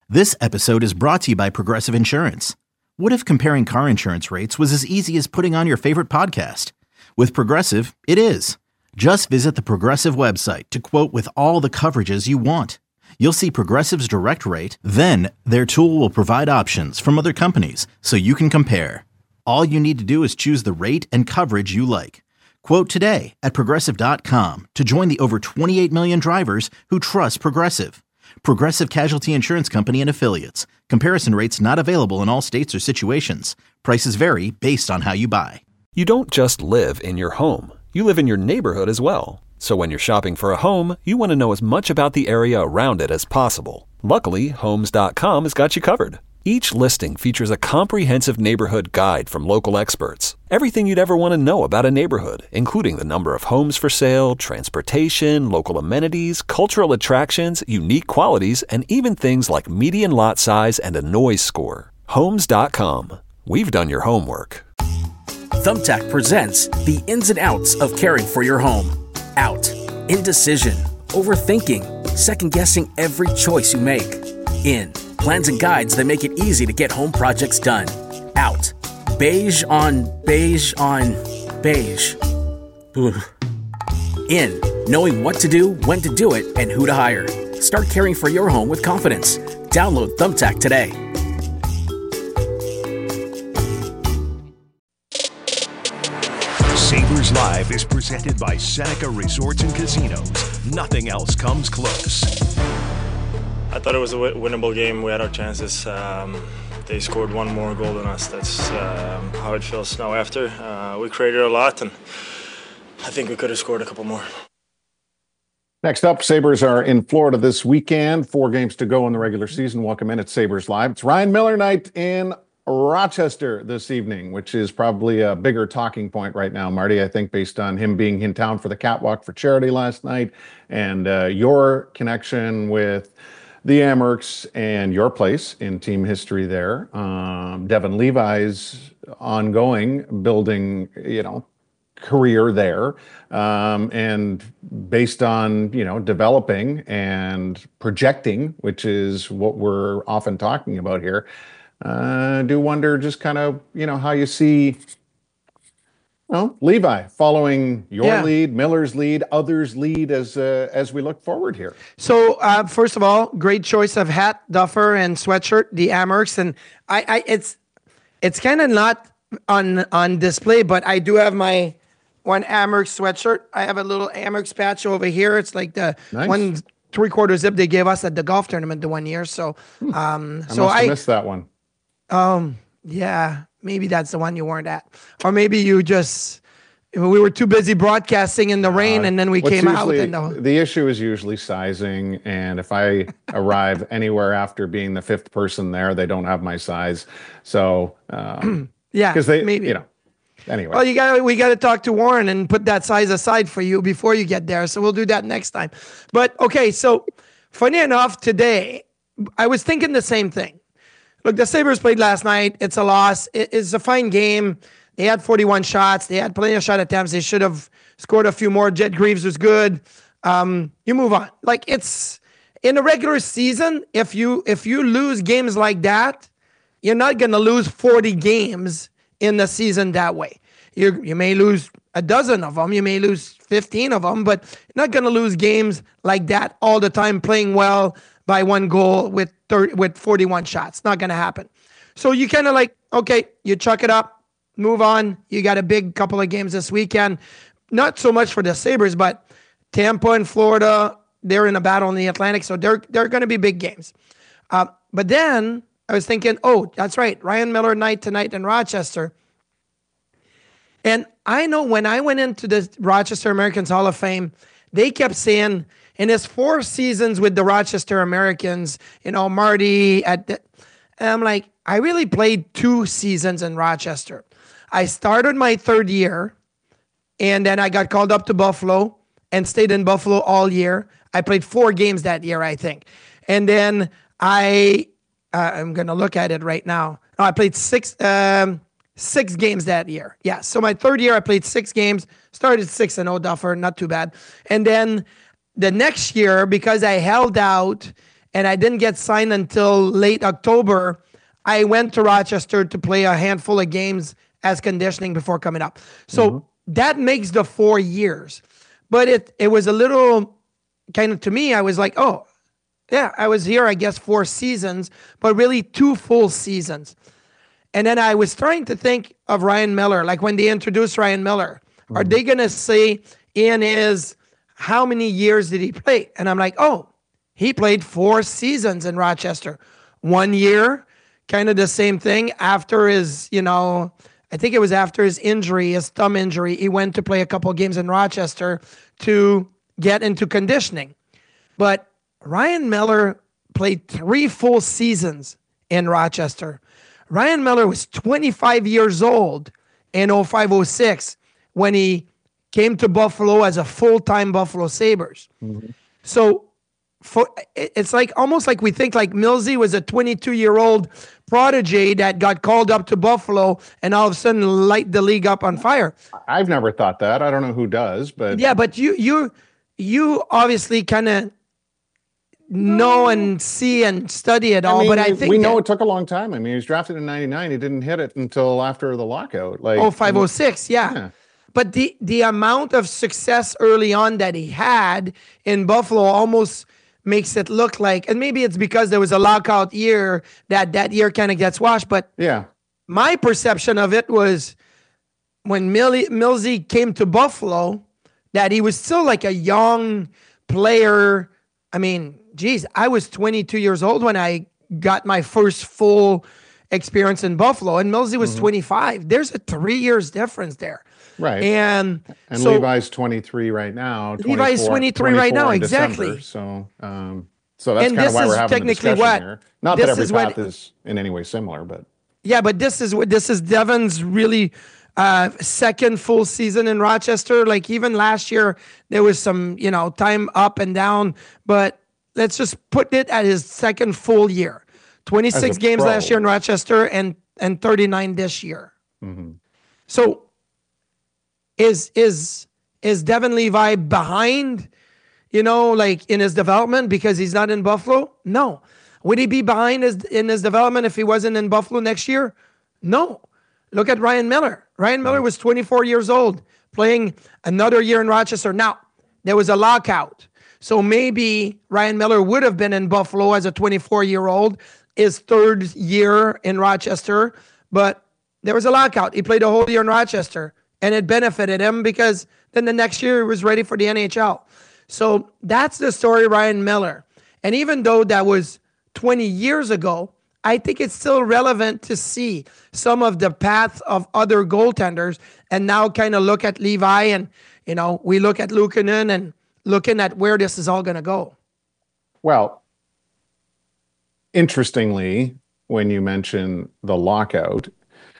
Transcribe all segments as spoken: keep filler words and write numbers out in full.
This episode is brought to you by Progressive Insurance. What if comparing car insurance rates was as easy as putting on your favorite podcast? With Progressive, it is. Just visit the Progressive website to quote with all the coverages you want. You'll see Progressive's direct rate, then their tool will provide options from other companies so you can compare. All you need to do is choose the rate and coverage you like. Quote today at progressive dot com to join the over twenty-eight million drivers who trust Progressive. Progressive Casualty Insurance Company and Affiliates. Comparison rates not available in all states or situations. Prices vary based on how you buy. You don't just live in your home. You live in your neighborhood as well. So when you're shopping for a home, you want to know as much about the area around it as possible. Luckily, Homes dot com has got you covered. Each listing features a comprehensive neighborhood guide from local experts. Everything you'd ever want to know about a neighborhood, including the number of homes for sale, transportation, local amenities, cultural attractions, unique qualities, and even things like median lot size and a noise score. Homes dot com. We've done your homework. Thumbtack presents the ins and outs of caring for your home. Out. Indecision. Overthinking. Second-guessing every choice you make. In. Plans and guides that make it easy to get home projects done. Out. Beige on beige on beige. Ugh. In. Knowing what to do, when to do it, and who to hire. Start caring for your home with confidence. Download Thumbtack today. Sabres Live is presented by Seneca Resorts and Casinos. Nothing else comes close. I thought it was a winnable game. We had our chances. Um, they scored one more goal than us. That's um, how it feels now after. Uh, we created a lot, and I think we could have scored a couple more. Next up, Sabres are in Florida this weekend. Four games to go in the regular season. Welcome in at Sabres Live. It's Ryan Miller night in Rochester this evening, which is probably a bigger talking point right now, Marty, I think, based on him being in town for the Catwalk for Charity last night and uh, your connection with the Amerks and your place in team history there. Um, Devon Levi's ongoing building, you know, career there. Um, and based on, you know, developing and projecting, which is what we're often talking about here, I uh, do wonder just kind of, you know, how you see well, Levi following your yeah. lead, Miller's lead, others' lead as uh, as we look forward here. So, uh, first of all, great choice of hat, duffer, and sweatshirt, the Amerks, and I, I it's it's kind of not on on display, but I do have my one Amerks sweatshirt. I have a little Amerks patch over here. It's like the nice. one three quarter zip they gave us at the golf tournament the one year. So, um, I so must have I missed that one. Um, yeah. Maybe that's the one you weren't at. Or maybe you just, we were too busy broadcasting in the rain uh, and then we came usually, out. And the, the issue is usually sizing. And if I arrive anywhere after being the fifth person there, they don't have my size. So, um, yeah, because they, maybe. you know, anyway. Well, you got we got to talk to Warren and put that size aside for you before you get there. So we'll do that next time. But okay, so funny enough, today, I was thinking the same thing. Look, the Sabres played last night. It's a loss. It's a fine game. They had forty-one shots. They had plenty of shot attempts. They should have scored a few more. Jet Greaves was good. Um, you move on. Like, it's in a regular season, if you if you lose games like that, you're not going to lose forty games in the season that way. You you may lose a dozen of them. You may lose fifteen of them, but you're not going to lose games like that all the time playing well by one goal with thirty, with forty-one shots. Not going to happen. So you kind of like, okay, you chuck it up, move on. You got a big couple of games this weekend. Not so much for the Sabres, but Tampa and Florida, they're in a battle in the Atlantic, so they're they're going to be big games. Uh, but then I was thinking, oh, that's right, Ryan Miller night tonight in Rochester. And I know when I went into the Rochester Americans Hall of Fame, they kept saying, in his four seasons with the Rochester Americans, you know, Marty, at the, and I'm like, I really played two seasons in Rochester. I started my third year, and then I got called up to Buffalo and stayed in Buffalo all year. I played four games that year, I think. And then I, uh, I'm going to look at it right now. No, I played six, um, six games that year. Yeah, so my third year, I played six games, started six and oh, Duffer, not too bad. And then the next year, because I held out and I didn't get signed until late October, I went to Rochester to play a handful of games as conditioning before coming up. So mm-hmm. that makes the four years. But it it was a little kind of, to me, I was like, oh, yeah, I was here, I guess, four seasons, but really two full seasons. And then I was trying to think of Ryan Miller, like when they introduced Ryan Miller, mm-hmm. are they going to say in his, how many years did he play? And I'm like, oh, he played four seasons in Rochester. One year, kind of the same thing after his, you know, I think it was after his injury, his thumb injury, he went to play a couple of games in Rochester to get into conditioning. But Ryan Miller played three full seasons in Rochester. Ryan Miller was twenty-five years old in oh five oh six when he came to Buffalo as a full-time Buffalo Sabres. Mm-hmm. So for, it's like almost like we think like Millsy was a twenty-two-year-old prodigy that got called up to Buffalo and all of a sudden light the league up on fire. I've never thought that. I don't know who does, but yeah, but you you you obviously kind of know and see and study it all. I mean, but I think we know that, it took a long time. I mean, he was drafted in ninety-nine. He didn't hit it until after the lockout. Like oh five oh six, yeah. yeah. But the the amount of success early on that he had in Buffalo almost makes it look like, and maybe it's because there was a lockout year that that year kind of gets washed. But yeah, my perception of it was when Millie, Millsy came to Buffalo, that he was still like a young player. I mean, geez, I was twenty-two years old when I got my first full experience in Buffalo, and Millsy was mm-hmm. twenty-five. There's a three years difference there. Right. And and so, Levi's twenty-three right now. Levi's twenty-three right now, exactly. December, so um, so that's kind of why we're having a discussion what, here. Not that every is path what, is in any way similar, but yeah, but this is what this is Devin's really uh, second full season in Rochester. Like even last year, there was some, you know, time up and down, but let's just put it at his second full year. twenty-six games pro. last year in Rochester and and thirty-nine this year. Mm-hmm. So is is is Devin Levi behind, you know, like in his development because he's not in Buffalo? No. Would he be behind his, in his development if he wasn't in Buffalo next year? No. Look at Ryan Miller. Ryan Miller was twenty-four years old, playing another year in Rochester. Now, there was a lockout. So maybe Ryan Miller would have been in Buffalo as a twenty-four-year-old, his third year in Rochester, but there was a lockout. He played a whole year in Rochester, and it benefited him because then the next year he was ready for the N H L. So that's the story of Ryan Miller. And even though that was twenty years ago, I think it's still relevant to see some of the paths of other goaltenders and now kind of look at Levi and, you know, we look at Luukkonen and looking at where this is all going to go. Well, interestingly, when you mention the lockout,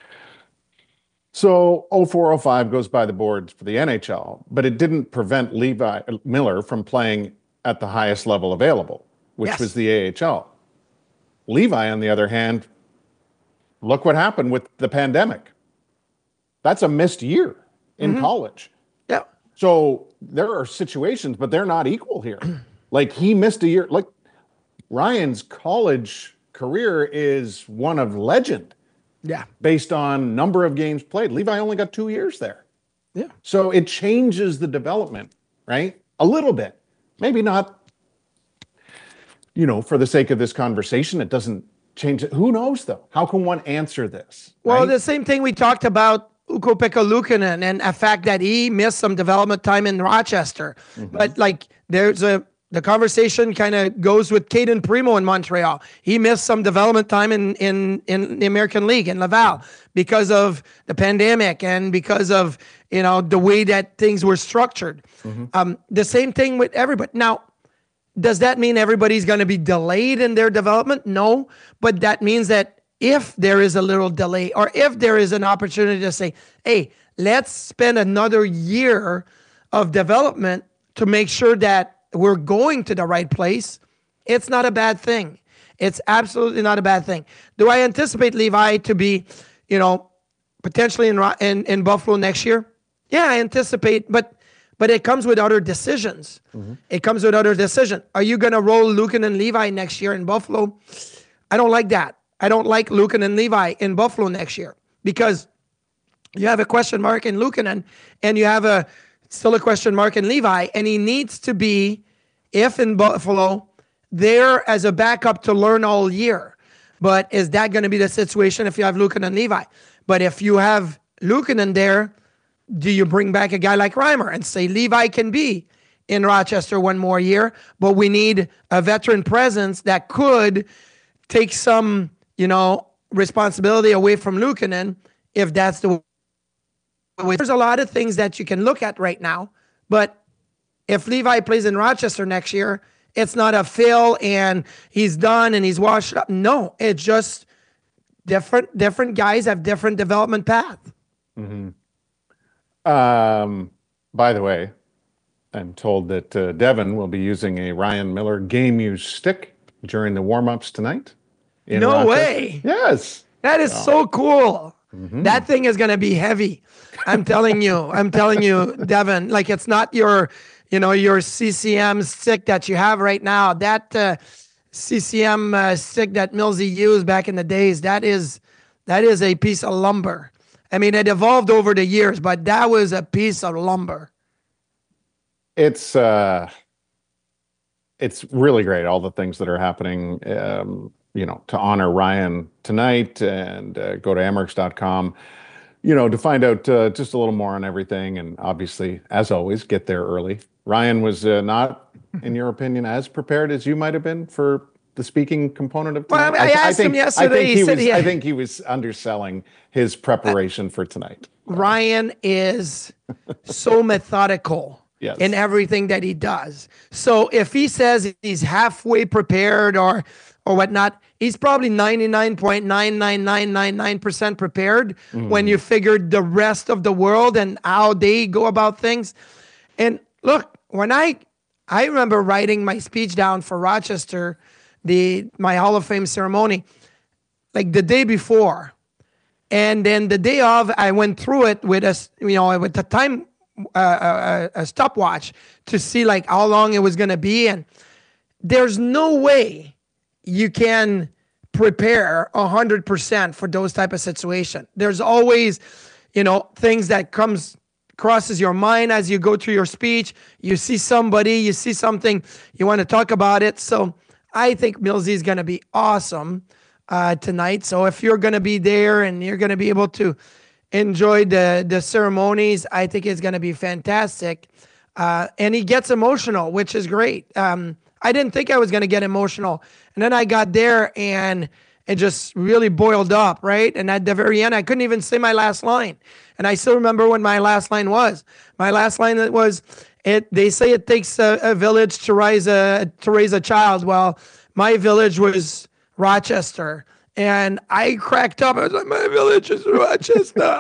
so oh four oh five goes by the boards for the N H L, but it didn't prevent Levi Miller from playing at the highest level available, which yes. was the A H L. Levi, on the other hand, look what happened with the pandemic. That's a missed year in mm-hmm. college. Yeah. So there are situations, but they're not equal here. Like he missed a year. Like Ryan's college career is one of legend. Yeah. Based on number of games played. Levi only got two years there. Yeah. So it changes the development, right? A little bit. Maybe not, you know, for the sake of this conversation, it doesn't change it. Who knows, though? How can one answer this? Well, right? the same thing we talked about Ukko-Pekka Luukkonen and the fact that he missed some development time in Rochester. Mm-hmm. But, like, there's a the conversation kind of goes with Caden Primo in Montreal. He missed some development time in, in, in the American League in Laval because of the pandemic and because of, you know, the way that things were structured. Mm-hmm. Um, the same thing with everybody. Now, does that mean everybody's going to be delayed in their development? No, but that means that if there is a little delay or if there is an opportunity to say, hey, let's spend another year of development to make sure that we're going to the right place, it's not a bad thing. It's absolutely not a bad thing. Do I anticipate Levi to be, you know, potentially in in, in Buffalo next year? Yeah, I anticipate, but but it comes with other decisions. Mm-hmm. It comes with other decision. Are you going to roll Lucan and Levi next year in Buffalo? I don't like that. I don't like Lucan and Levi in Buffalo next year because you have a question mark in Lucan and you have a still a question mark in Levi, and he needs to be, if in Buffalo, there as a backup to learn all year. But is that going to be the situation if you have Lucan and Levi? But if you have Lucan in there, do you bring back a guy like Reimer and say Levi can be in Rochester one more year, but we need a veteran presence that could take some, you know, responsibility away from Luukkonen if that's the way. There's a lot of things that you can look at right now, but if Levi plays in Rochester next year, it's not a fail and he's done and he's washed up. No, it's just different. Different guys have different development path. Mm-hmm. Um, by the way, I'm told that uh, Devin will be using a Ryan Miller game use stick during the warm-ups tonight. No Rochester. Way. Yes. That is oh. so cool. Mm-hmm. That thing is going to be heavy. I'm telling you, I'm telling you, Devin, like it's not your, you know, your C C M stick that you have right now. That uh, C C M uh, stick that Millsy used back in the days, that is, that is a piece of lumber. I mean, it evolved over the years, but that was a piece of lumber. It's uh, it's really great, all the things that are happening, um, you know, to honor Ryan tonight, and uh, go to Amerks dot com, you know, to find out uh, just a little more on everything. And obviously, as always, get there early. Ryan was uh, not, in your opinion, as prepared as you might have been for the speaking component of tonight. Well, I, mean, I, I asked I think, him yesterday. I think he, he said was, he had, I think he was underselling his preparation uh, for tonight. Ryan is so methodical. Yes. In everything that he does. So if he says he's halfway prepared or or whatnot, he's probably ninety-nine point nine nine nine nine nine percent prepared mm. when you figured the rest of the world and how they go about things. And look, when I I remember writing my speech down for Rochester, the my Hall of Fame ceremony, like the day before. And then the day of, I went through it with us, you know, with the time Uh, a, a stopwatch to see like how long it was going to be. And there's no way you can prepare a hundred percent for those type of situation. There's always, you know, things that comes crosses your mind as you go through your speech. You see somebody, you see something, you want to talk about it. So I think Millsy is going to be awesome uh, tonight. So if you're going to be there and you're going to be able to enjoy the the ceremonies, I think it's going to be fantastic. Uh, and he gets emotional, which is great. Um, I didn't think I was going to get emotional. And then I got there and it just really boiled up, right? And at the very end, I couldn't even say my last line. And I still remember what my last line was. My last line was, "It. They say it takes a, a village to raise a to raise a child. Well, my village was Rochester." And I cracked up. I was like, "My village is Rochester."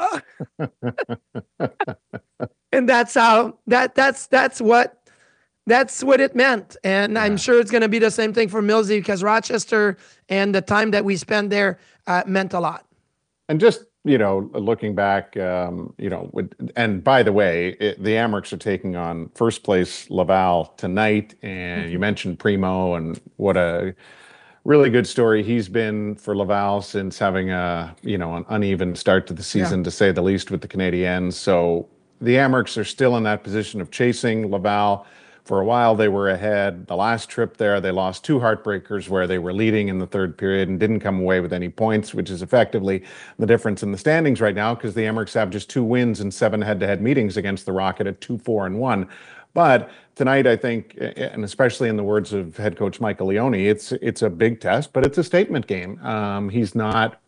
And that's how that that's that's what that's what it meant. And yeah. I'm sure it's going to be the same thing for Millsy because Rochester and the time that we spent there uh, meant a lot. And just, you know, looking back, um, you know, with, and by the way, it, the Amerks are taking on first place Laval tonight. And mm-hmm. you mentioned Primo and what a really good story he's been for Laval since having a, you know, an uneven start to the season, yeah. to say the least, with the Canadiens. So the Amerks are still in that position of chasing Laval. For a while, they were ahead. The last trip there, they lost two heartbreakers where they were leading in the third period and didn't come away with any points, which is effectively the difference in the standings right now because the Amerks have just two wins in seven head-to-head meetings against the Rocket at two, four, and one. But tonight, I think, and especially in the words of head coach Michael Leone, it's it's a big test, but it's a statement game. Um, he's not.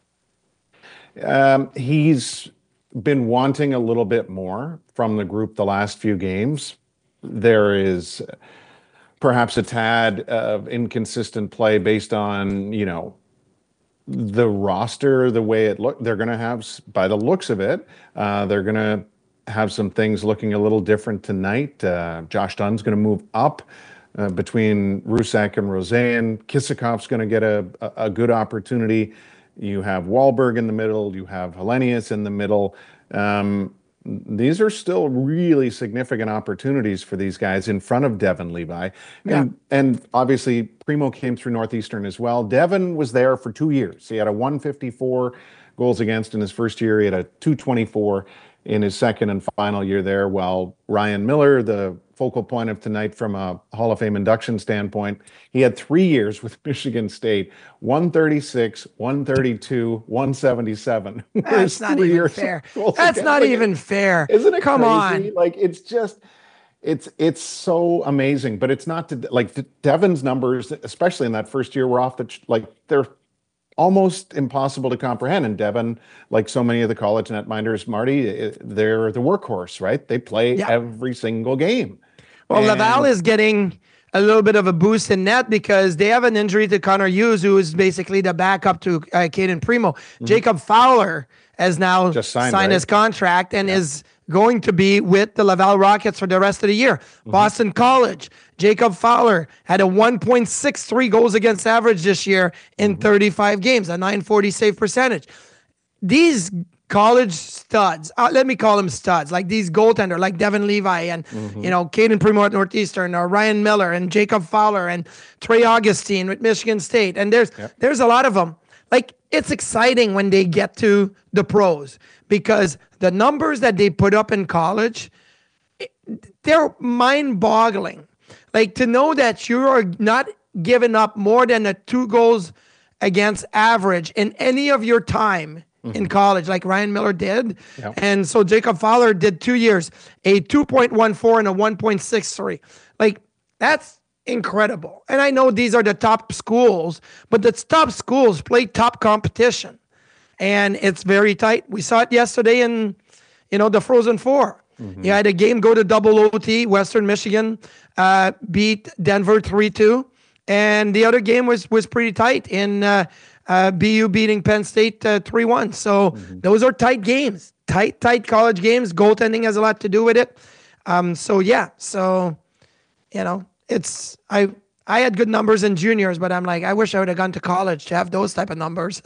Um, he's been wanting a little bit more from the group the last few games. There is perhaps a tad of inconsistent play based on, you know, the roster, the way it look. They're going to have, by the looks of it, uh, they're going to have some things looking a little different tonight. Uh, Josh Dunn's going to move up uh, between Rusak and Roseanne. Kissakov's going to get a, a, a good opportunity. You have Wahlberg in the middle. You have Hellenius in the middle. Um, these are still really significant opportunities for these guys in front of Devon Levi. Yeah. And, and obviously, Primo came through Northeastern as well. Devon was there for two years. He had a one fifty-four goals against in his first year. He had a two twenty-four in his second and final year there, while Ryan Miller, the focal point of tonight from a Hall of Fame induction standpoint, he had three years with Michigan State, one thirty-six, one thirty-two, one seventy-seven. That's not even fair. That's not even fair. Isn't it Come crazy? on. Like, it's just, it's it's so amazing. But it's not, to, like, Devon's numbers, especially in that first year, were off the, like, they're almost impossible to comprehend. And Devon, like so many of the college netminders, Marty, they're the workhorse, right? They play yeah. every single game. Well, and Laval is getting a little bit of a boost in net because they have an injury to Connor Hughes, who is basically the backup to uh, Caden Primo. Mm-hmm. Jacob Fowler has now Just signed, signed right? his contract and yeah. is going to be with the Laval Rockets for the rest of the year. Mm-hmm. Boston College, Jacob Fowler had a one point six three goals against average this year in mm-hmm. thirty-five games, a nine forty save percentage. These college studs, uh, let me call them studs, like these goaltender, like Devon Levi and, mm-hmm. you know, Caden Primo at Northeastern, or Ryan Miller and Jacob Fowler and Trey Augustine with Michigan State. And there's yep. there's a lot of them. Like, it's exciting when they get to the pros because the numbers that they put up in college, they're mind-boggling. Like, to know that you are not giving up more than a two goals against average in any of your time mm-hmm. in college, like Ryan Miller did. Yep. And so Jacob Fowler did two years, a two point one four and a one point six three. Like, that's incredible. And I know these are the top schools, but the top schools play top competition. And it's very tight. We saw it yesterday in, you know, the Frozen Four. Mm-hmm. You had a game go to double O T. Western Michigan uh, beat Denver three two. And the other game was was pretty tight in uh, uh, B U beating Penn State uh, three one. So mm-hmm. those are tight games. Tight, tight college games. Goaltending has a lot to do with it. Um, so, yeah. So, you know, it's I I had good numbers in juniors, but I'm like, I wish I would have gone to college to have those type of numbers.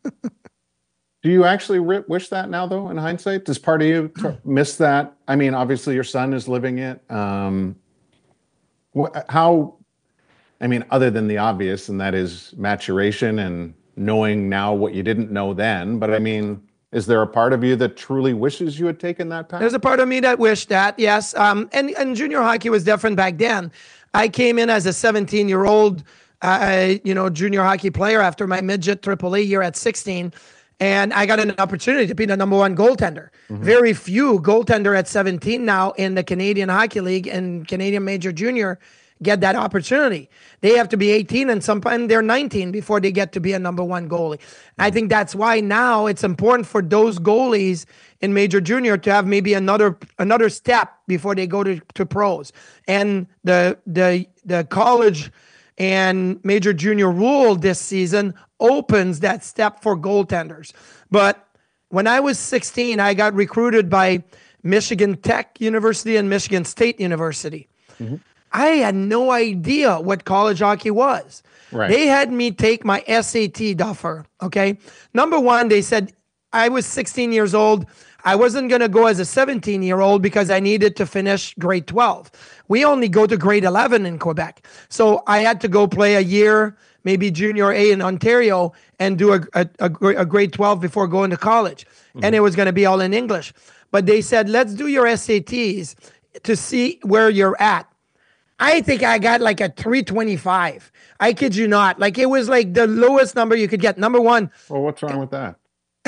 Do you actually wish that now, though, in hindsight? Does part of you t- miss that? I mean, obviously, your son is living it. Um, wh- how, I mean, other than the obvious, and that is maturation and knowing now what you didn't know then. But I mean, is there a part of you that truly wishes you had taken that path? There's a part of me that wished that, yes. Um, and, and junior hockey was different back then. I came in as a seventeen-year-old, uh, you know, junior hockey player after my midget triple A year at sixteen. And I got an opportunity to be the number one goaltender. Mm-hmm. Very few goaltender at seventeen now in the Canadian Hockey League and Canadian Major Junior get that opportunity. They have to be eighteen and sometimes they're nineteen before they get to be a number one goalie. Mm-hmm. I think that's why now it's important for those goalies in Major Junior to have maybe another another step before they go to, to pros. And the the the college and Major Junior rule this season opens that step for goaltenders. But when I was sixteen, I got recruited by Michigan Tech University and Michigan State University. Mm-hmm. I had no idea what college hockey was. Right. They had me take my S A T, Duffer, okay? Number one, they said I was sixteen years old. I wasn't going to go as a seventeen-year-old because I needed to finish grade twelve. We only go to grade eleven in Quebec. So I had to go play a year, maybe junior A in Ontario, and do a, a, a, a grade twelve before going to college. Mm-hmm. And it was going to be all in English. But they said, let's do your S A Ts to see where you're at. I think I got like a three twenty-five. I kid you not. Like, it was like the lowest number you could get. Number one. Well, what's wrong with that?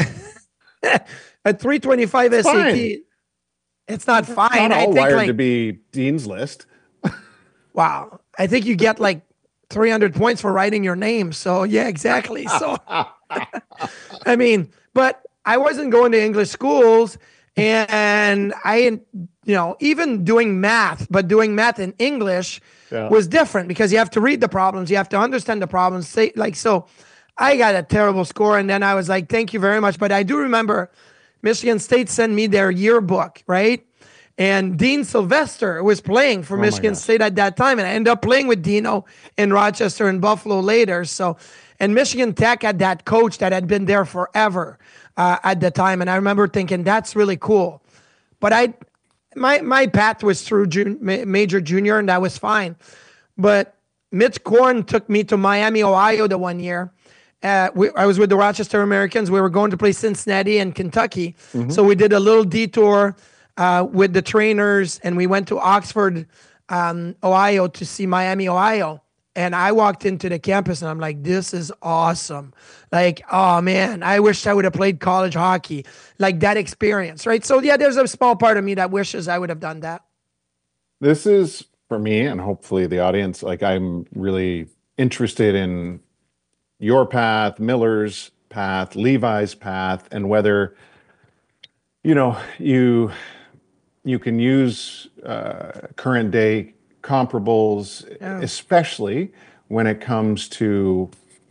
A three twenty-five it's S A T. Fine. It's not fine. Not all I think wired like, to be Dean's List. Wow. I think you get like three hundred points for writing your name. So, yeah, exactly. So, I mean, but I wasn't going to English schools, and I, you know, even doing math, but doing math in English yeah. was different because you have to read the problems. You have to understand the problems. Say, like, so I got a terrible score, and then I was like, thank you very much. But I do remember Michigan State sent me their yearbook, right? And Dean Sylvester was playing for oh Michigan State at that time. And I ended up playing with Dino in Rochester and Buffalo later. So, and Michigan Tech had that coach that had been there forever uh, at the time. And I remember thinking, that's really cool. But I, my my path was through jun- major junior, and that was fine. But Mitch Korn took me to Miami, Ohio, the one year. Uh, we, I was with the Rochester Americans. We were going to play Cincinnati and Kentucky. Mm-hmm. So we did a little detour uh, with the trainers, and we went to Oxford, um, Ohio, to see Miami, Ohio. And I walked into the campus, and I'm like, this is awesome. Like, oh, man, I wish I would have played college hockey. Like that experience, right? So, yeah, there's a small part of me that wishes I would have done that. This is, for me, and hopefully the audience, like I'm really interested in your path, Miller's path, Levi's path, and whether, you know, you you can use uh, current day comparables, yeah. especially when it comes to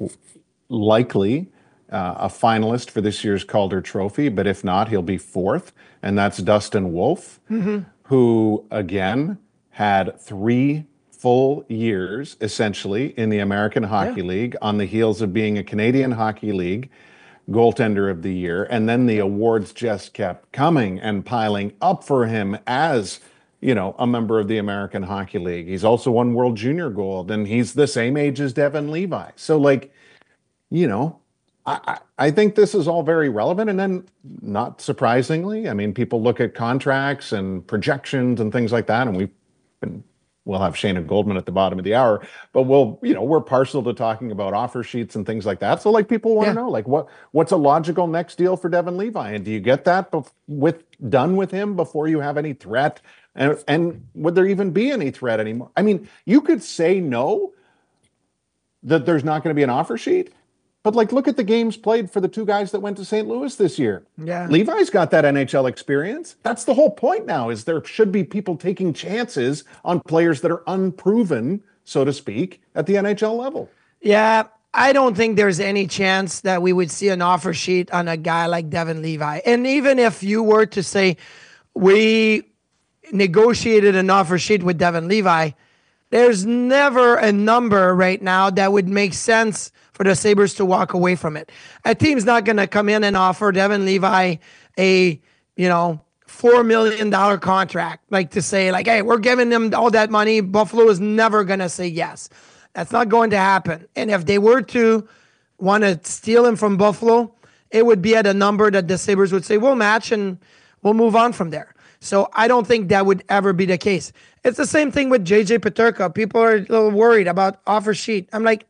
likely uh, a finalist for this year's Calder Trophy, but if not, he'll be fourth, and that's Dustin Wolf, mm-hmm. who, again, had three full years, essentially, in the American Hockey yeah. League on the heels of being a Canadian Hockey League goaltender of the year, and then the awards just kept coming and piling up for him as, you know, a member of the American Hockey League. He's also won World Junior Gold, and he's the same age as Devon Levi. So, like, you know, I, I think this is all very relevant. And then, not surprisingly, I mean, people look at contracts and projections and things like that, and we've been, we'll have Shayna Goldman at the bottom of the hour, but we'll, you know, we're partial to talking about offer sheets and things like that. So, like, people want to yeah. know, like, what what's a logical next deal for Devon Levi? And do you get that bef- with done with him before you have any threat? And, and would there even be any threat anymore? I mean, you could say no, that there's not going to be an offer sheet, but like, look at the games played for the two guys that went to Saint Louis this year. Yeah, Levi's got that N H L experience. That's the whole point now, is there should be people taking chances on players that are unproven, so to speak, at the N H L level. Yeah, I don't think there's any chance that we would see an offer sheet on a guy like Devon Levi. And even if you were to say, we negotiated an offer sheet with Devon Levi, there's never a number right now that would make sense for the Sabres to walk away from it. A team's not going to come in and offer Devon Levi a, you know, four million dollars contract, like to say, like, hey, we're giving them all that money. Buffalo is never going to say yes. That's not going to happen. And if they were to want to steal him from Buffalo, it would be at a number that the Sabres would say, we'll match and we'll move on from there. So I don't think that would ever be the case. It's the same thing with J J Peterka. People are a little worried about offer sheet. I'm like,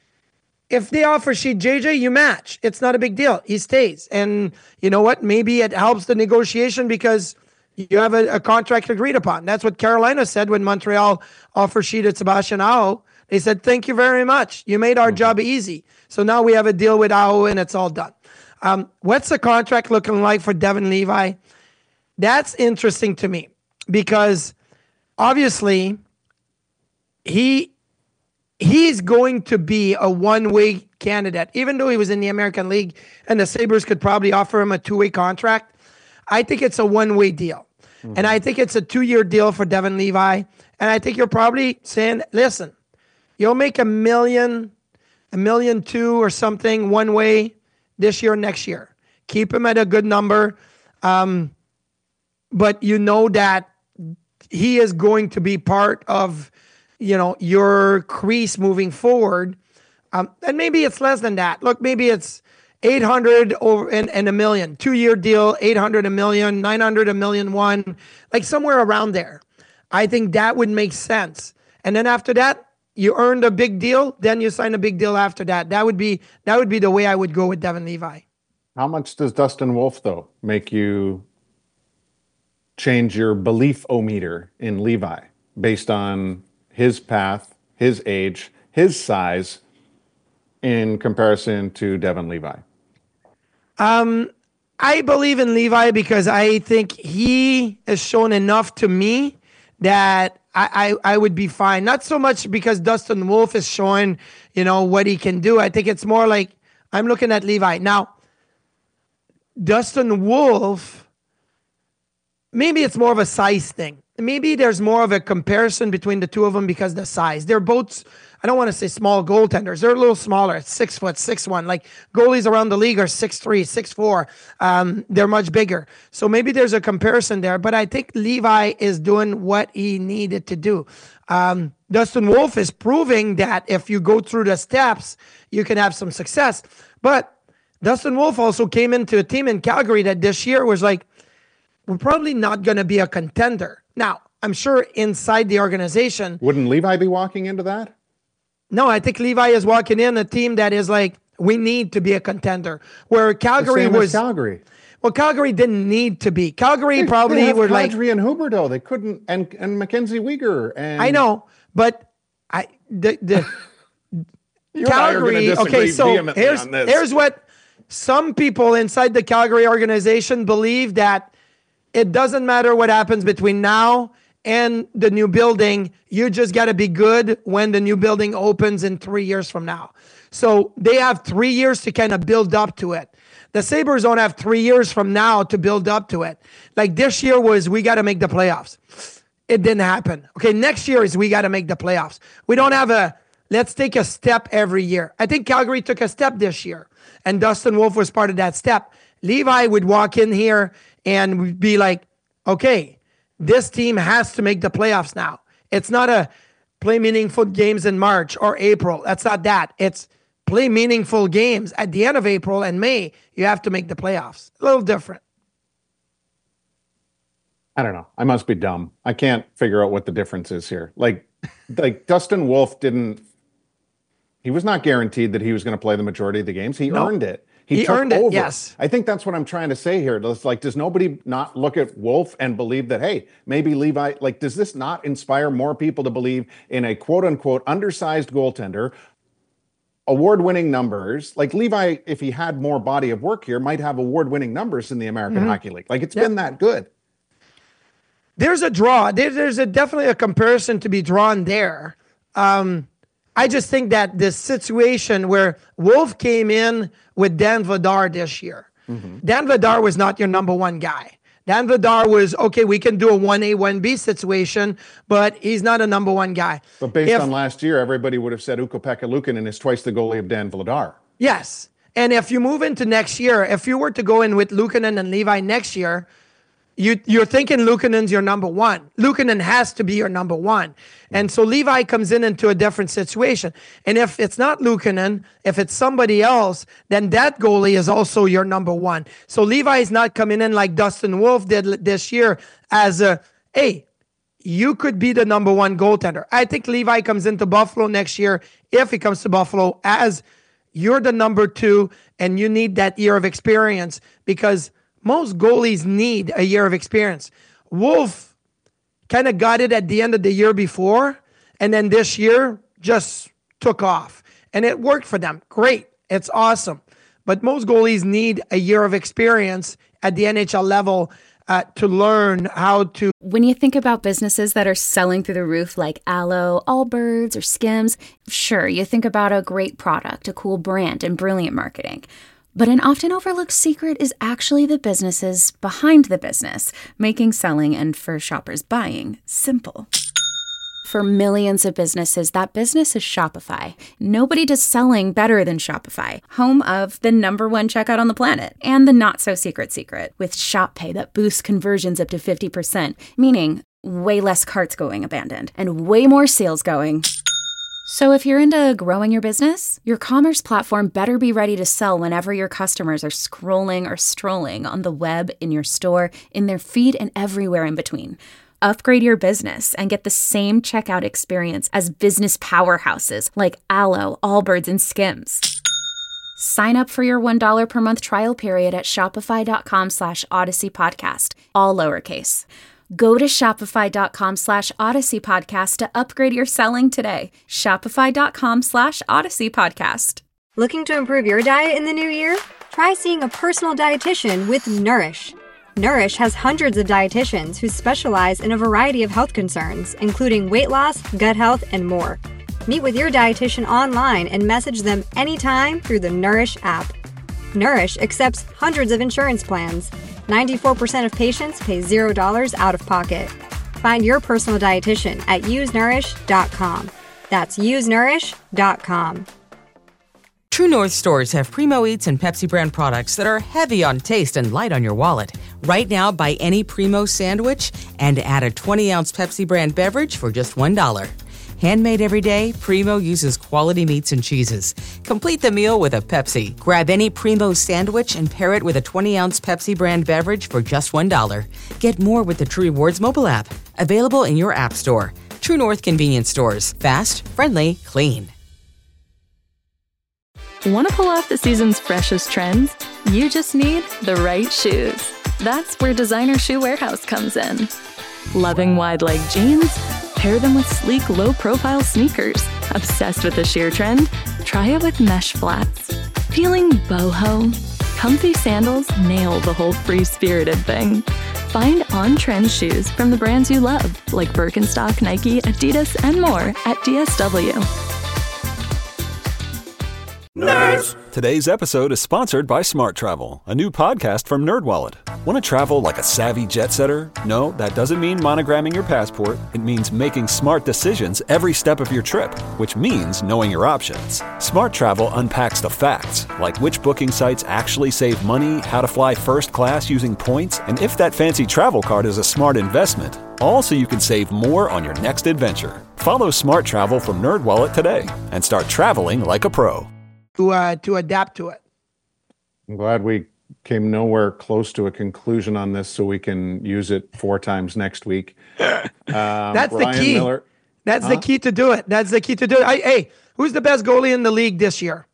if they offer sheet J J, you match. It's not a big deal. He stays. And you know what? Maybe it helps the negotiation because you have a, a contract agreed upon. That's what Carolina said when Montreal offer sheeted Sebastian Aho. They said, thank you very much. You made our mm-hmm. job easy. So now we have a deal with Aho and it's all done. Um, what's the contract looking like for Devon Levi? That's interesting to me because obviously he he's going to be a one-way candidate, even though he was in the American League and the Sabres could probably offer him a two-way contract. I think it's a one-way deal. Mm-hmm. And I think it's a two-year deal for Devon Levi. And I think you're probably saying, listen, you'll make a million, a million two or something one way this year, next year. Keep him at a good number. Um, But you know that he is going to be part of, you know, your crease moving forward. Um, and maybe it's less than that. Look, maybe it's eight hundred over and, and a million. Two-year deal, eight hundred a million, nine hundred a million one, like somewhere around there. I think that would make sense. And then after that, you earned a big deal, then you sign a big deal after that. That would be that would be the way I would go with Devon Levi. How much does Dustin Wolf, though, make you change your belief-o-meter in Levi based on his path, his age, his size in comparison to Devon Levi? Um, I believe in Levi because I think he has shown enough to me that I, I, I would be fine. Not so much because Dustin Wolf is showing, you know, what he can do. I think it's more like I'm looking at Levi. Now, Dustin Wolf, maybe it's more of a size thing. Maybe there's more of a comparison between the two of them because the size. They're both I don't want to say small goaltenders. They're a little smaller. It's six foot, six one. Like goalies around the league are six three, six four. Um, they're much bigger. So maybe there's a comparison there. But I think Levi is doing what he needed to do. Um, Dustin Wolf is proving that if you go through the steps, you can have some success. But Dustin Wolf also came into a team in Calgary that this year was like, we're probably not going to be a contender. Now, I'm sure inside the organization. Wouldn't Levi be walking into that? No, I think Levi is walking in a team that is like, we need to be a contender. Where Calgary the same was. as Calgary. Well, Calgary didn't need to be. Calgary they, probably they have were Kadri like. and Huberdeau. They couldn't, and and Mackenzie Weegar. And I know, but I the the you Calgary. And I are okay, so here's on this. here's what some people inside the Calgary organization believe, that it doesn't matter what happens between now and the new building. You just got to be good when the new building opens in three years from now. So they have three years to kind of build up to it. The Sabres don't have three years from now to build up to it. Like this year was, we got to make the playoffs. It didn't happen. Okay, next year is we got to make the playoffs. We don't have a, let's take a step every year. I think Calgary took a step this year, and Dustin Wolf was part of that step. Levi would walk in here and be like, okay, this team has to make the playoffs now. It's not a play meaningful games in March or April. That's not that. It's play meaningful games at the end of April and May. You have to make the playoffs. A little different. I don't know. I must be dumb. I can't figure out what the difference is here. Like, like Dustin Wolf didn't, he was not guaranteed that he was going to play the majority of the games. He no. earned it. He, he took earned over. it, yes. I think that's what I'm trying to say here. It's like, does nobody not look at Wolf and believe that, hey, maybe Levi, like, does this not inspire more people to believe in a quote unquote undersized goaltender, award-winning numbers? Like Levi, if he had more body of work here, might have award-winning numbers in the American mm-hmm. Hockey League. Like, it's yep. been that good. There's a draw. There, there's a, definitely a comparison to be drawn there. Um, I just think that this situation where Wolf came in with Dan Vladar this year, mm-hmm. Dan Vladar was not your number one guy. Dan Vladar was, okay, we can do a one A, one B situation, but he's not a number one guy. But based if, on last year, everybody would have said Ukko-Pekka Luukkonen is twice the goalie of Dan Vladar. Yes. And if you move into next year, if you were to go in with Luukkonen and Levi next year, You, you're thinking Luukkonen's your number one. Luukkonen has to be your number one. And so Levi comes in into a different situation. And if it's not Luukkonen, if it's somebody else, then that goalie is also your number one. So Levi is not coming in like Dustin Wolf did this year as a, hey, you could be the number one goaltender. I think Levi comes into Buffalo next year, if he comes to Buffalo, as you're the number two and you need that year of experience, because most goalies need a year of experience. Wolf kind of got it at the end of the year before, and then this year just took off. And it worked for them. Great. It's awesome. But most goalies need a year of experience at the N H L level uh, to learn how to. When you think about businesses that are selling through the roof like Aloe, Allbirds, or Skims, sure, you think about a great product, a cool brand, and brilliant marketing. But an often overlooked secret is actually the businesses behind the business, making selling and for shoppers buying simple. For millions of businesses, that business is Shopify. Nobody does selling better than Shopify, home of the number one checkout on the planet and the not-so-secret secret with Shop Pay that boosts conversions up to fifty percent, meaning way less carts going abandoned and way more sales going. So if you're into growing your business, your commerce platform better be ready to sell whenever your customers are scrolling or strolling on the web, in your store, in their feed, and everywhere in between. Upgrade your business and get the same checkout experience as business powerhouses like Aloe, Allbirds, and Skims. Sign up for your one dollar per month trial period at shopify.com slash Odyssey Podcast, all lowercase. Go to shopify.com slash Odyssey Podcast to upgrade your selling today. Shopify.com slash Odyssey Podcast. Looking to improve your diet in the new year? Try seeing a personal dietitian with Nourish. Nourish has hundreds of dietitians who specialize in a variety of health concerns, including weight loss, gut health, and more. Meet with your dietitian online and message them anytime through the Nourish app. Nourish accepts hundreds of insurance plans. ninety-four percent of patients pay zero dollars out of pocket. Find your personal dietitian at use nourish dot com. That's use nourish dot com. True North stores have Primo Eats and Pepsi brand products that are heavy on taste and light on your wallet. Right now, buy any Primo sandwich and add a twenty ounce Pepsi brand beverage for just one dollar. Handmade every day, Primo uses quality meats and cheeses. Complete the meal with a Pepsi. Grab any Primo sandwich and pair it with a twenty ounce Pepsi brand beverage for just one dollar. Get more with the True Rewards mobile app. Available in your app store. True North convenience stores. Fast, friendly, clean. Want to pull off the season's freshest trends? You just need the right shoes. That's where Designer Shoe Warehouse comes in. Loving wide leg jeans? Pair them with sleek, low-profile sneakers. Obsessed with the sheer trend? Try it with mesh flats. Feeling boho? Comfy sandals nail the whole free-spirited thing. Find on-trend shoes from the brands you love, like Birkenstock, Nike, Adidas, and more at D S W. Nerds! Today's episode is sponsored by Smart Travel, a new podcast from NerdWallet. Want to travel like a savvy jet setter? No, that doesn't mean monogramming your passport. It means making smart decisions every step of your trip, which means knowing your options. Smart Travel unpacks the facts, like which booking sites actually save money, how to fly first class using points, and if that fancy travel card is a smart investment. All so you can save more on your next adventure. Follow Smart Travel from NerdWallet today and start traveling like a pro. To, uh, to adapt to it. I'm glad we came nowhere close to a conclusion on this so we can use it four times next week. Um, That's Ryan the key. Miller, That's huh? the key to do it. That's the key to do it. I, hey, who's the best goalie in the league this year?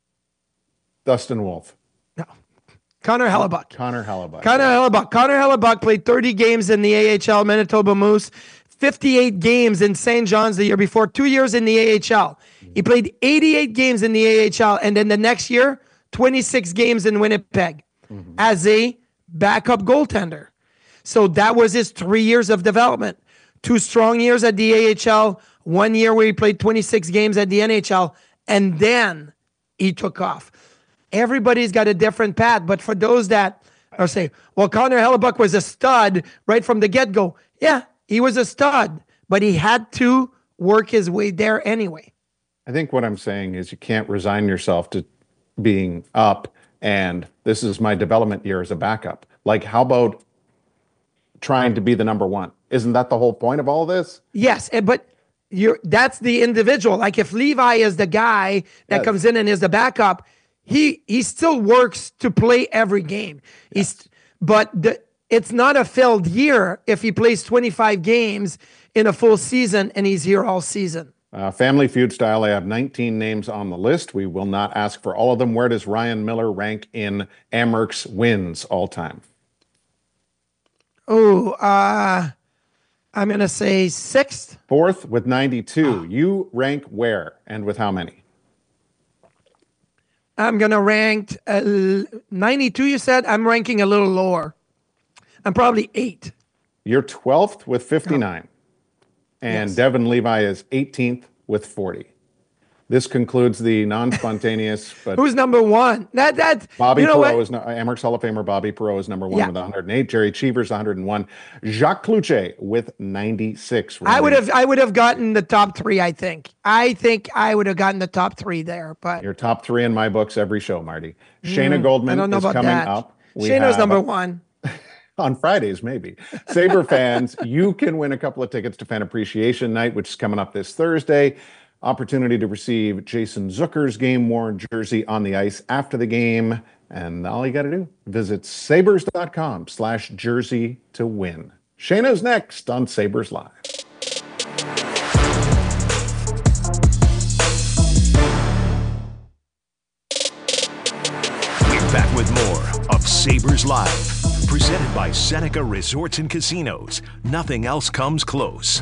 Dustin Wolf. No. Connor Hellebuck. Connor Hellebuck. Connor Hellebuck. Connor Hellebuck played thirty games in the A H L, Manitoba Moose, fifty-eight games in Saint John's the year before, two years in the A H L. He played eighty-eight games in the A H L, and then the next year, twenty-six games in Winnipeg mm-hmm. as a backup goaltender. So that was his three years of development. Two strong years at the A H L, one year where he played twenty-six games at the N H L, and then he took off. Everybody's got a different path, but for those that are saying, well, Connor Hellebuck was a stud right from the get-go. Yeah, he was a stud, but he had to work his way there anyway. I think what I'm saying is you can't resign yourself to being up and this is my development year as a backup. Like, how about trying to be the number one? Isn't that the whole point of all this? Yes, but you're that's the individual. Like if Levi is the guy that yes. comes in and is the backup, he he still works to play every game. Yes. He's but the, it's not a failed year if he plays twenty-five games in a full season and he's here all season. Uh, Family Feud style, I have nineteen names on the list. We will not ask for all of them. Where does Ryan Miller rank in Amerks wins all time? Oh, uh, I'm going to say sixth. Fourth with ninety-two. You rank where and with how many? I'm going to rank uh, ninety-two, you said? I'm ranking a little lower. I'm probably eight. You're twelfth with fifty-nine. Oh. And yes. Devin Levi is eighteenth with forty. This concludes the non-spontaneous. But who's number one? That that Bobby you know Perreault is no, Amerks Hall of Famer. Bobby Perreault is number one yeah. with one hundred eight. Jerry Cheevers one hundred one. Jacques Cloutier with ninety-six. I would have I would have gotten the top three. I think I think I would have gotten the top three there. But your top three in my books every show, Marty. Shayna mm, Goldman is coming that. up. We Shayna's number a, one. On Fridays, maybe. Sabre fans, you can win a couple of tickets to Fan Appreciation Night, which is coming up this Thursday. Opportunity to receive Jason Zucker's game-worn jersey on the ice after the game. And all you got to do, visit sabres.com slash jersey to win. Shayna's next on Sabres Live. We're back with more of Sabres Live. Presented by Seneca Resorts and Casinos. Nothing else comes close.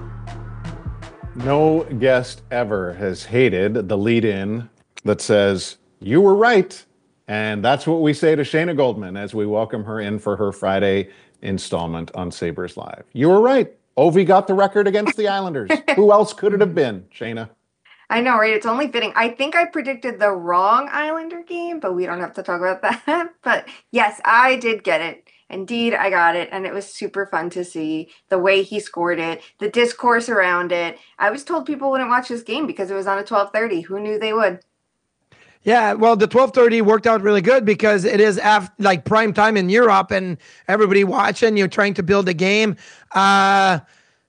No guest ever has hated the lead-in that says, you were right. And that's what we say to Shayna Goldman as we welcome her in for her Friday installment on Sabres Live. You were right. Ovi got the record against the Islanders. Who else could it have been, Shayna? I know, right? It's only fitting. I think I predicted the wrong Islander game, but we don't have to talk about that. But yes, I did get it. Indeed, I got it. And it was super fun to see the way he scored it, the discourse around it. I was told people wouldn't watch this game because it was on at twelve thirty. Who knew they would? Yeah, well, the twelve thirty worked out really good because it is after, like prime time in Europe and everybody watching, you're trying to build a game. Uh,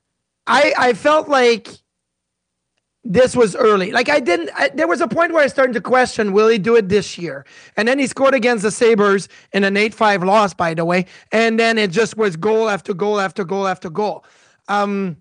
I I felt like this was early. Like I didn't, I, there was a point where I started to question, will he do it this year? And then he scored against the Sabres in an eight five loss, by the way. And then it just was goal after goal after goal after goal. Um,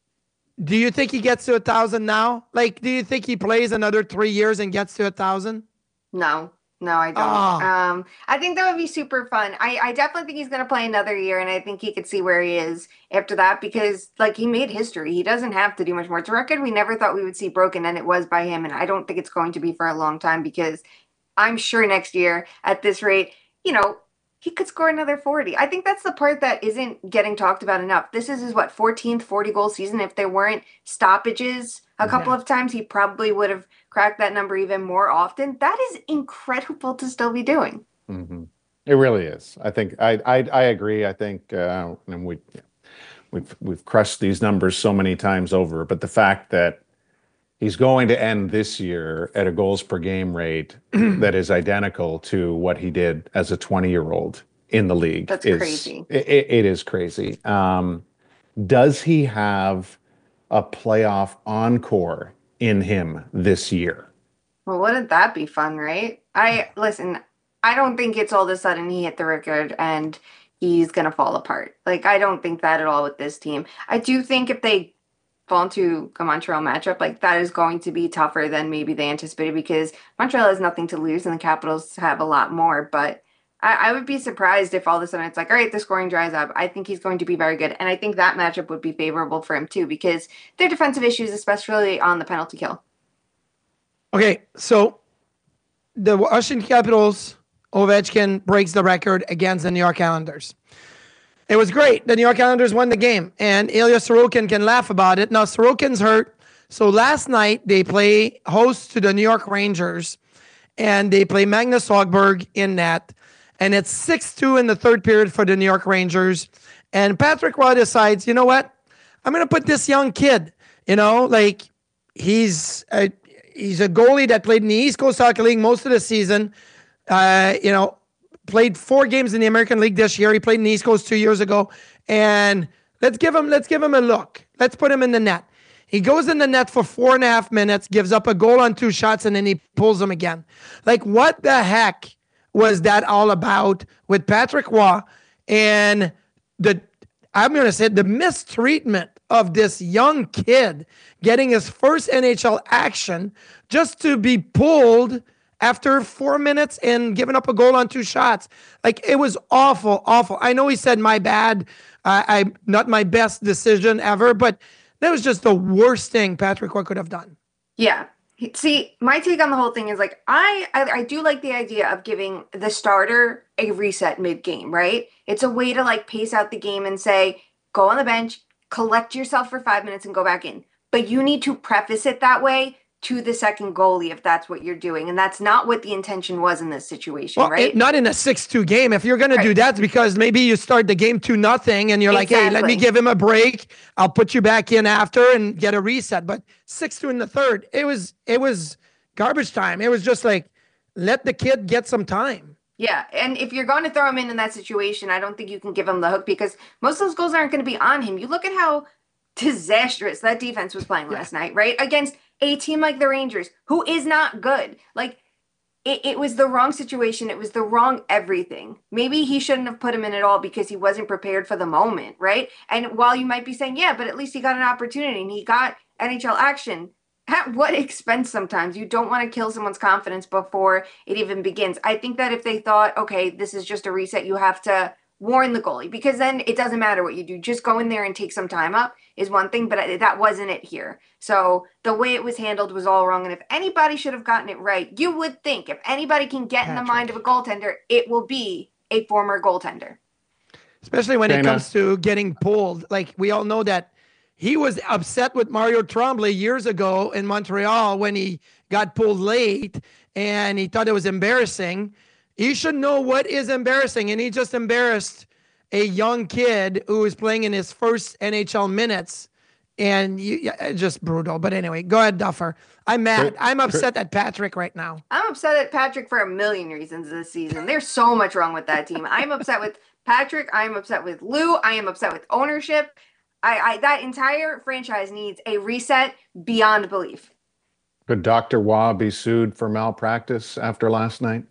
Do you think he gets to a thousand now? Like, do you think he plays another three years and gets to a thousand? No, no, I don't. Oh. Um, I think that would be super fun. I, I definitely think he's going to play another year, and I think he could see where he is after that because, like, he made history. He doesn't have to do much more. It's a record we never thought we would see broken, and it was by him, and I don't think it's going to be for a long time because I'm sure next year at this rate, you know, he could score another forty. I think that's the part that isn't getting talked about enough. This is his, what, fourteenth forty-goal season. If there weren't stoppages a couple Yeah. of times, he probably would have cracked that number even more often. That is incredible to still be doing. Mm-hmm. It really is. I think I I, I agree. I think uh, and we we've we've crushed these numbers so many times over, but the fact that he's going to end this year at a goals per game rate that is identical to what he did as a twenty-year-old in the league. That's is, crazy. It, it is crazy. Um, does he have a playoff encore in him this year? Well, wouldn't that be fun, right? I listen, I don't think it's all of a sudden he hit the record and he's going to fall apart. Like, I don't think that at all with this team. I do think if they fall into a Montreal matchup, like that is going to be tougher than maybe they anticipated because Montreal has nothing to lose and the Capitals have a lot more. But I, I would be surprised if all of a sudden it's like, all right, the scoring dries up. I think he's going to be very good. And I think that matchup would be favorable for him too because their defensive issues, especially on the penalty kill. Okay, so the Washington Capitals, Ovechkin breaks the record against the New York Islanders. It was great. The New York Islanders won the game, and Ilya Sorokin can laugh about it. Now, Sorokin's hurt. So last night, they play host to the New York Rangers, and they play Magnus Hogberg in net. And it's six two in the third period for the New York Rangers. And Patrick Roy decides, you know what? I'm going to put this young kid, you know, like he's a, he's a goalie that played in the East Coast Hockey League most of the season. Uh, you know, played four games in the American League this year. He played in the East Coast two years ago. And let's give him, let's give him a look. Let's put him in the net. He goes in the net for four and a half minutes, gives up a goal on two shots, and then he pulls them again. Like, what the heck was that all about with Patrick Roy and the, I'm going to say, the mistreatment of this young kid getting his first N H L action just to be pulled after four minutes and giving up a goal on two shots. Like, it was awful, awful. I know he said, my bad, uh, I not my best decision ever, but that was just the worst thing Patrick Roy could have done. Yeah. See, my take on the whole thing is like, I, I I do like the idea of giving the starter a reset mid-game, right? It's a way to like pace out the game and say, go on the bench, collect yourself for five minutes and go back in. But you need to preface it that way to the second goalie if that's what you're doing. And that's not what the intention was in this situation, well, right? It, not in a six two game. If you're going right. to do that, it's because maybe you start the game two nothing and you're exactly. like, hey, let me give him a break. I'll put you back in after and get a reset. But six two in the third, it was it was garbage time. It was just like, let the kid get some time. Yeah, and if you're going to throw him in in that situation, I don't think you can give him the hook because most of those goals aren't going to be on him. You look at how disastrous that defense was playing last night, right? Against a team like the Rangers, who is not good. Like, it, it was the wrong situation. It was the wrong everything. Maybe he shouldn't have put him in at all because he wasn't prepared for the moment, right? And while you might be saying, yeah, but at least he got an opportunity and he got N H L action, at what expense sometimes? You don't want to kill someone's confidence before it even begins. I think that if they thought, okay, this is just a reset, you have to warn the goalie because then it doesn't matter what you do. Just go in there and take some time up is one thing, but that wasn't it here. So the way it was handled was all wrong. And if anybody should have gotten it right, you would think if anybody can get Patrick. in the mind of a goaltender, it will be a former goaltender. Especially when Dana. it comes to getting pulled. Like, we all know that he was upset with Mario Tremblay years ago in Montreal when he got pulled late and he thought it was embarrassing. He should know what is embarrassing, and he just embarrassed a young kid who is playing in his first N H L minutes. And you, yeah, just brutal. But anyway, go ahead, Duffer. I'm mad. I'm upset at Patrick right now. I'm upset at Patrick for a million reasons this season. There's so much wrong with that team. I'm upset with Patrick. I am upset with Lou. I am upset with ownership. I, I that entire franchise needs a reset beyond belief. Could Doctor Waugh be sued for malpractice after last night?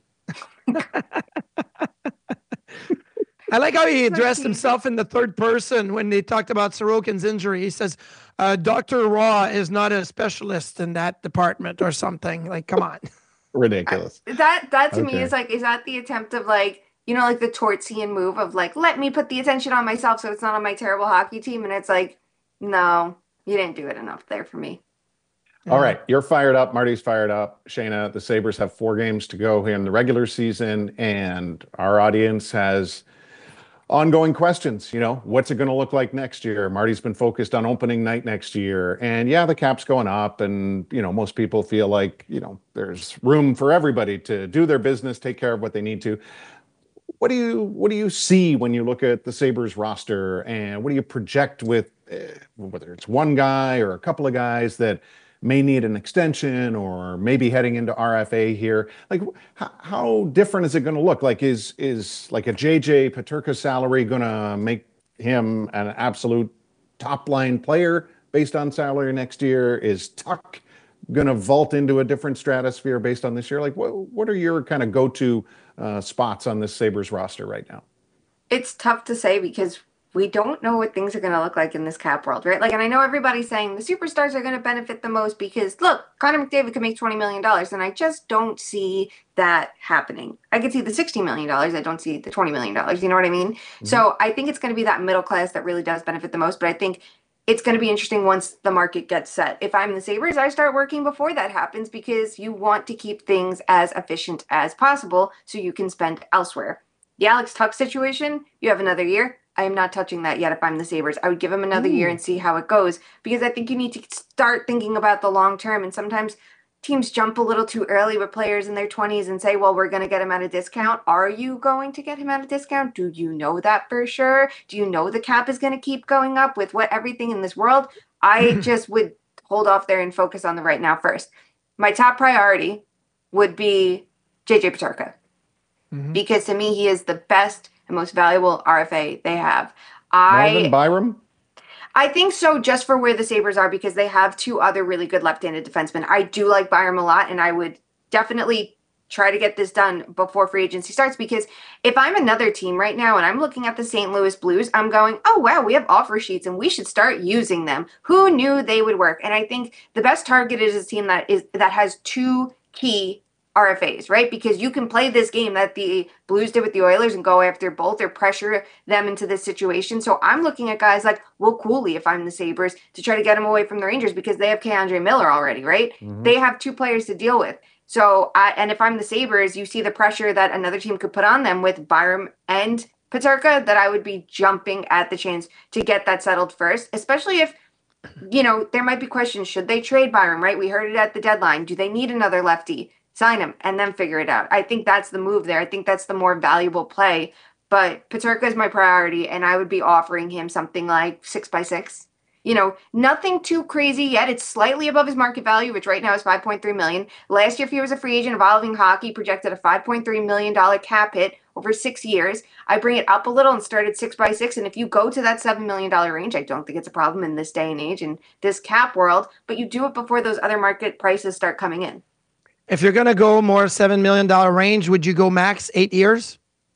I like how he addressed himself in the third person when they talked about Sorokin's injury. He says, uh, Doctor Raw is not a specialist in that department or something. Like, come on. Ridiculous. I, that that to Okay. me is like, is that the attempt of like, you know, like the Tortsian move of like, let me put the attention on myself so it's not on my terrible hockey team. And it's like, no, you didn't do it enough there for me. All right, you're fired up. Marty's fired up. Shayna, the Sabres have four games to go here in the regular season, and our audience has ongoing questions. You know, what's it going to look like next year? Marty's been focused on opening night next year. And yeah, the cap's going up. And, you know, most people feel like, you know, there's room for everybody to do their business, take care of what they need to. What do you what do you see when you look at the Sabres roster? And what do you project with, uh, whether it's one guy or a couple of guys that may need an extension or maybe heading into R F A here? Like, how, how different is it going to look? Like, is is like a J J Peterka salary going to make him an absolute top line player based on salary next year? Is Tuck going to vault into a different stratosphere based on this year? Like, what what are your kind of go-to uh, spots on this Sabres roster right now? It's tough to say because we don't know what things are going to look like in this cap world, right? Like, and I know everybody's saying the superstars are going to benefit the most because, look, Connor McDavid could make twenty million dollars, and I just don't see that happening. I could see the sixty million dollars. I don't see the twenty million dollars. You know what I mean? Mm-hmm. So I think it's going to be that middle class that really does benefit the most, but I think it's going to be interesting once the market gets set. If I'm the Sabres, I start working before that happens because you want to keep things as efficient as possible so you can spend elsewhere. The Alex Tuck situation, you have another year. I am not touching that yet if I'm the Sabres. I would give him another Ooh. year and see how it goes because I think you need to start thinking about the long term. And sometimes teams jump a little too early with players in their twenties and say, well, we're going to get him at a discount. Are you going to get him at a discount? Do you know that for sure? Do you know the cap is going to keep going up with what everything in this world? I just would hold off there and focus on the right now first. My top priority would be J J Peterka mm-hmm. because to me, he is the best and most valuable R F A they have. I, More than Byram? I think so, just for where the Sabres are, because they have two other really good left-handed defensemen. I do like Byram a lot, and I would definitely try to get this done before free agency starts, because if I'm another team right now and I'm looking at the Saint Louis Blues, I'm going, oh, wow, we have offer sheets, and we should start using them. Who knew they would work? And I think the best target is a team that is that has two key R F As, right? Because you can play this game that the Blues did with the Oilers and go after both or pressure them into this situation. So I'm looking at guys like Will Cooley, if I'm the Sabres, to try to get him away from the Rangers because they have K'Andre Miller already, right? Mm-hmm. They have two players to deal with. So, I, and if I'm the Sabres, you see the pressure that another team could put on them with Byram and Peterka, that I would be jumping at the chance to get that settled first, especially if, you know, there might be questions. Should they trade Byram, right? We heard it at the deadline. Do they need another lefty? Sign him and then figure it out. I think that's the move there. I think that's the more valuable play. But Peterka is my priority, and I would be offering him something like six by six. You know, nothing too crazy yet. It's slightly above his market value, which right now is five point three million dollars. Last year, if he was a free agent, Evolving Hockey projected a five point three million dollars cap hit over six years. I bring it up a little and start at six by six. And if you go to that seven million dollars range, I don't think it's a problem in this day and age in this cap world. But you do it before those other market prices start coming in. If you're going to go more seven million dollars range, would you go max eight years?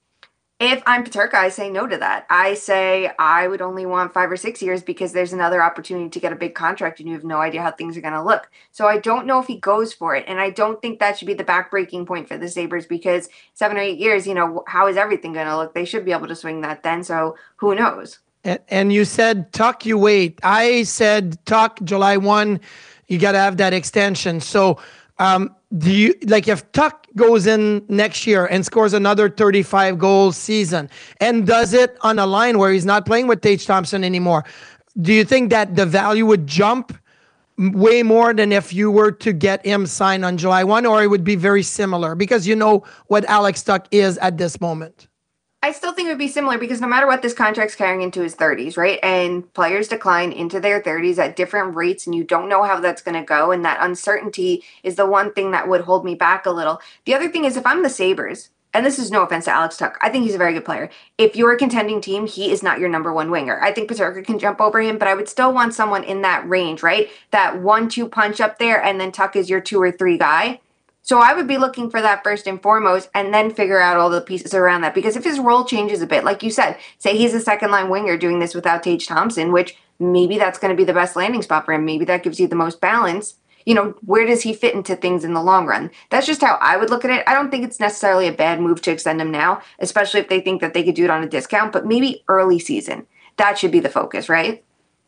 If I'm Peterka, I say no to that. I say I would only want five or six years because there's another opportunity to get a big contract and you have no idea how things are going to look. So I don't know if he goes for it. And I don't think that should be the back-breaking point for the Sabres because seven or eight years, you know, how is everything going to look? They should be able to swing that then. So who knows? And, and you said, Tuck, you wait. I said, Tuck, July first, you got to have that extension. So, um, do you like if Tuck goes in next year and scores another thirty-five goals season and does it on a line where he's not playing with Tage Thompson anymore? Do you think that the value would jump way more than if you were to get him signed on July first, or it would be very similar because you know what Alex Tuck is at this moment? I still think it would be similar because no matter what, this contract's carrying into his thirties, right? And players decline into their thirties at different rates, and you don't know how that's going to go. And that uncertainty is the one thing that would hold me back a little. The other thing is, if I'm the Sabres, and this is no offense to Alex Tuch, I think he's a very good player. If you're a contending team, he is not your number one winger. I think Peterka can jump over him, but I would still want someone in that range, right? That one two punch up there, and then Tuch is your two or three guy. So I would be looking for that first and foremost, and then figure out all the pieces around that. Because if his role changes a bit, like you said, say he's a second-line winger doing this without Tage Thompson, which maybe that's going to be the best landing spot for him. Maybe that gives you the most balance. You know, where does he fit into things in the long run? That's just how I would look at it. I don't think it's necessarily a bad move to extend him now, especially if they think that they could do it on a discount, but maybe early season. That should be the focus, right?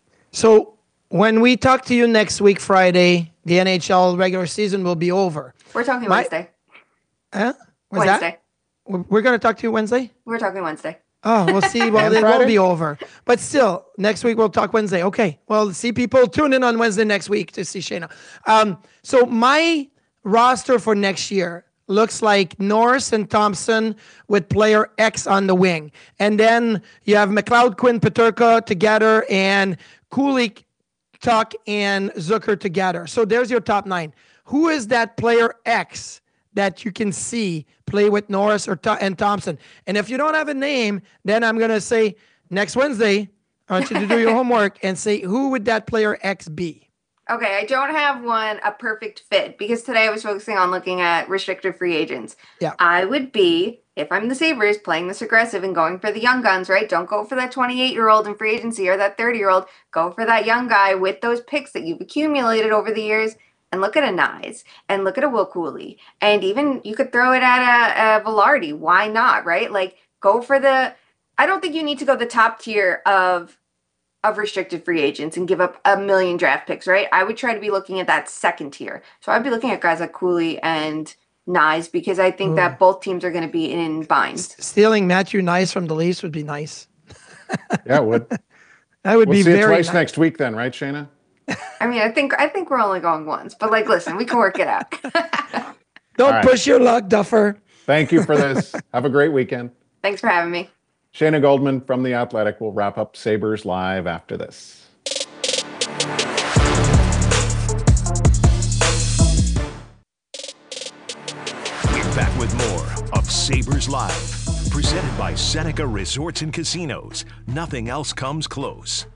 So when we talk to you next week, Friday, the N H L regular season will be over. We're talking My, Wednesday. Huh? What's Wednesday. That? We're going to talk to you Wednesday? We're talking Wednesday. Oh, we'll see. Well, it won't be over. But still, next week we'll talk Wednesday. Okay. Well, see people tune in on Wednesday next week to see Shayna. Um, so my roster for next year looks like Norris and Thompson with player X on the wing. And then you have McLeod, Quinn, Peterka together, and Kulich, Tuch, and Zucker together. So there's your top nine. Who is that player X that you can see play with Norris or Th- and Thompson? And if you don't have a name, then I'm going to say next Wednesday, I want you to do your homework and say, who would that player X be? Okay, I don't have one, a perfect fit, because today I was focusing on looking at restricted free agents. Yeah. I would be, if I'm the Sabres, playing this aggressive and going for the young guns, right? Don't go for that twenty-eight-year-old in free agency or that thirty-year-old. Go for that young guy with those picks that you've accumulated over the years. And look at a Nyes, and look at a Will Cooley, and even you could throw it at a, a Velarde. Why not, right? Like, go for the. I don't think you need to go the top tier of of restricted free agents and give up a million draft picks, right? I would try to be looking at that second tier. So I'd be looking at guys like Cooley and Nyes because I think Ooh. that both teams are going to be in binds. Stealing Matthew Nyes from the Leafs would be nice. Yeah, it would. That would we'll be see very it twice nice. next week, then, right, Shayna? I mean, I think I think we're only going once, but like, listen, we can work it out. Don't right. push your luck, Duffer. Thank you for this. Have a great weekend. Thanks for having me. Shayna Goldman from The Athletic will wrap up Sabres Live after this. We're back with more of Sabres Live, presented by Seneca Resorts and Casinos. Nothing else comes close.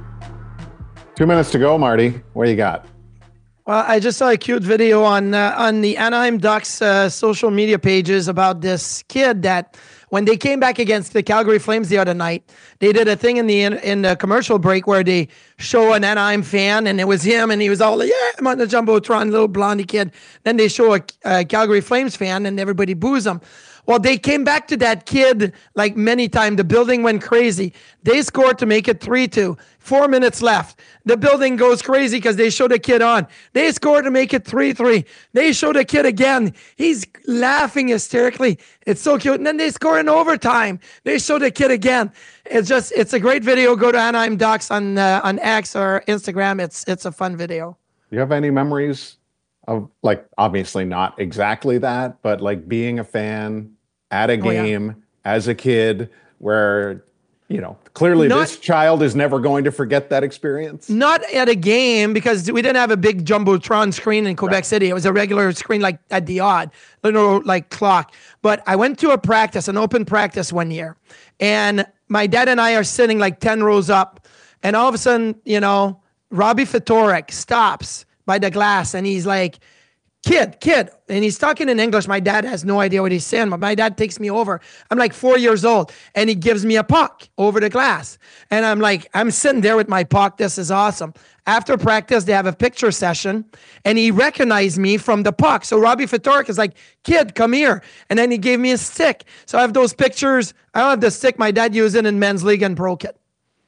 Two minutes to go, Marty. What do you got? Well, I just saw a cute video on uh, on the Anaheim Ducks uh, social media pages about this kid that when they came back against the Calgary Flames the other night, they did a thing in the in, in the commercial break where they show an Anaheim fan, and it was him, and he was all like, yeah, I'm on the Jumbotron, little blondie kid. Then they show a, a Calgary Flames fan, and everybody boos him. Well, they came back to that kid like many times. The building went crazy. They scored to make it three two. Four minutes left. The building goes crazy because they show the kid on. They scored to make it three three. They show the kid again. He's laughing hysterically. It's so cute. And then they score in overtime. They show the kid again. It's just, it's a great video. Go to Anaheim Ducks on uh, on X or Instagram. It's it's a fun video. Do you have any memories of, like, obviously not exactly that, but like being a fan at a game oh, yeah. as a kid where, you know, clearly not, this child is never going to forget that experience? Not at a game, because we didn't have a big Jumbotron screen in Quebec right. City. It was a regular screen like at the odd, little like clock. But I went to a practice, an open practice one year, and my dad and I are sitting like ten rows up, and all of a sudden, you know, Robbie Ftorek stops by the glass, and he's like, kid, kid. And he's talking in English. My dad has no idea what he's saying, but my dad takes me over. I'm like four years old, and he gives me a puck over the glass. And I'm like, I'm sitting there with my puck. This is awesome. After practice, they have a picture session, and he recognized me from the puck. So Robbie Ftorek is like, kid, come here. And then he gave me a stick. So I have those pictures. I don't have the stick. My dad used it in men's league and broke it.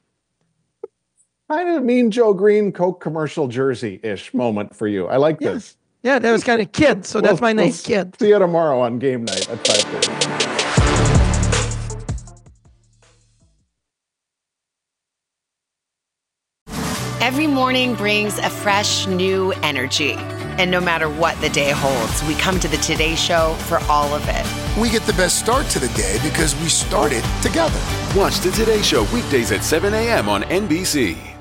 Kind of Mean Joe Green Coke commercial jersey-ish moment for you. I like yeah. this. Yeah, that was kind of kid, so we'll, that's my name, we'll kid. See you tomorrow on game night at five thirty. Every morning brings a fresh, new energy. And no matter what the day holds, we come to the Today Show for all of it. We get the best start to the day because we started together. Watch the Today Show weekdays at seven a.m. on N B C.